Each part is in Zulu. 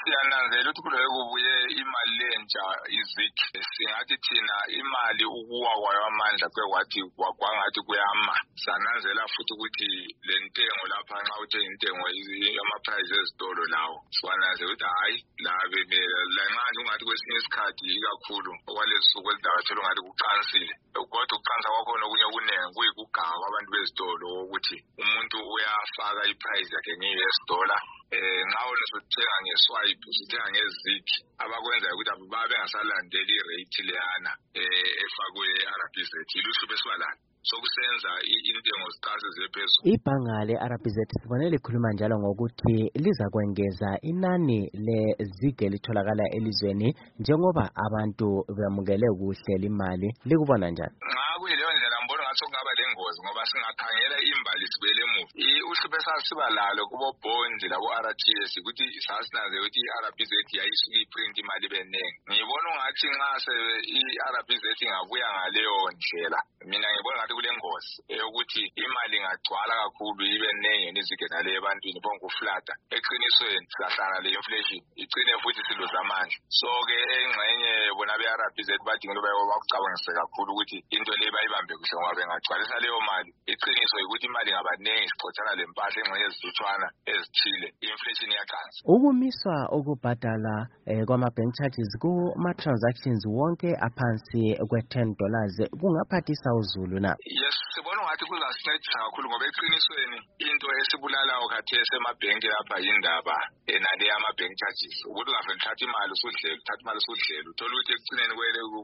Siyananzela ukuthi kuloke kubuye imali lentsha izikhi. Singathi thina imali ukuwa kwayo amandla kwathi kwangathi kuyama. Sananzela futhi ukuthi le ntengo lapha nxa uthenga intengo ama-price ezitolo lawo. Siwananzela ukuthi hayi la bemele la nxa ungathi kwesinye isikhathi ikakhulu okwalesuku elidakathola ungathi kuqansile. Kodwa ukuqansa kwakhona okunye okuningi kuyikugawa kwabantu bezitolo ukuthi umuntu uyafaka i-price yakhe nge-US dollar. Nxa wena usuthenga nge-swipe usuthenga ngezikhi abakwenzayo ukuthi babe bengasalandeli i-rate leyana efakwe RBZ ilusho besibalana sokusenza intengo ziqanse ziphezulu. Ibhanga le-RBZ sibone likhuluma njalo ngokuthi liza kwengeza inani lezigi elitholakala elizweni njengoba abantu bemukele kuhle imali. Likubona njani? Kuyileyo ndlela ngibona ngathi kungaba lengozi ngoba singakhangela imbali sibele emuva. Uhlupho esasiba lalo kubo bond labo RTS ukuthi sasinanze ukuthi i-RBZ yayisuka iprint imali benengi. Ngibona ungathi nxa i-RBZ ingabuya ngaleyo ndlela mina ngibona ngathi kulengozi ukuthi imali ingagcwala kakhulu ibe nengi nizigena le ebantwini bonke uflata. Eqinisweni sizahlala le inflation igcine futhi siluza amandla. So ke engxenye bona be-RBZ badinga bakucabangise kakhulu ukuthi into le bayibambe kuhle ngoba bengagcwalisa leyo mali. Iqiniso ukuthi imali ngabanengi sixoxana lempahla engxenye ezilutshwana ezithile inflation iyaqansa. Ukumiswa okubhadala kwama-bank charges kuma-transactions wonke aphansi kwe-$10 kungaphathisa uzulu na? Yes, sibona ungathi kuzasincedisa kakhulu ngoba eqinisweni into esibulalayo khathesi emabhenki lapha yindaba nale ama-bank charges. Ukuthi ungavele uthatha imali usudlela uthola ukuthi ekucineni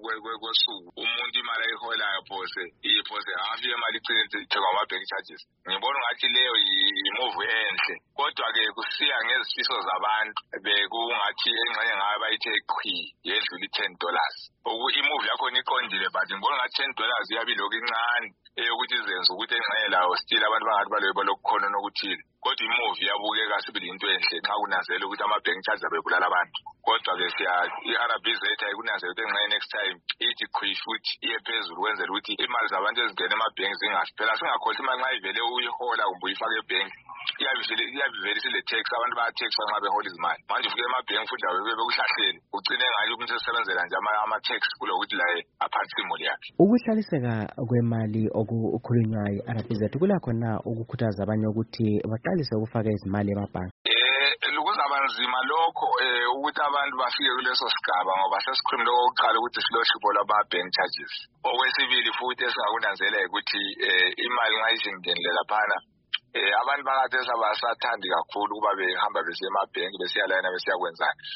kwesuku umuntu imali ayiholayo phose half yemali icine ithekwa ama-bank charges. Ngibona ungathi leyo yi-move enhle kodwa-ke kusiya ngezifiso zabantu bekungathi engxenye ngayo bayithe qhwi yedlula $10. Imove yakhona iqondile but ngibona ngathi $10 iyabilokhu incane eyokuthi izenze ukuthi engxenye layo still abantu bangathi balobe lokukhona nokuthile. Kodwa imove iyabukeka sibili into enhle nxa kunanzela ukuthi ama-bank charges abebulala abantu. Kodwa-ke i-RBZ ayikunanzela ukuthi engxenye next time ithi qhwi futhi iye phezulu kwenzela ukuthi imali zabantu ezingena emabhenki zingafi. Phela singakhohlwa imali nxa ivele uyihola kumbe uyifaka ebhenki iyabivele isile-tax abantu baya-taxwa nxa behola izimali. Manje ufike emabhenki futhi lawe bekuhlahlele ugcine ngayo umuntu esebenzela nje ama-tax kulokuthi laye aphathise imuli yakhe. Ukuhlaliseka kwemali okukhulunywa yi-RBZ kulakho na ukukhuthaza abanye ukuthi baqalise ukufaka izimali emabhanki? Kuzaba nzima lokho ukuthi abantu bafike kuleso sigaba ngoba sesikhulumile okokuqala ukuthi silohlupho lwama-bank charges. Okwesibili futhi esingakunanzela ukuthi imali nxa izingenile laphana abantu bakathesi abasathandi kakhulu ukuba behamba besiya emabhenki besiya layina besiya kwenzani.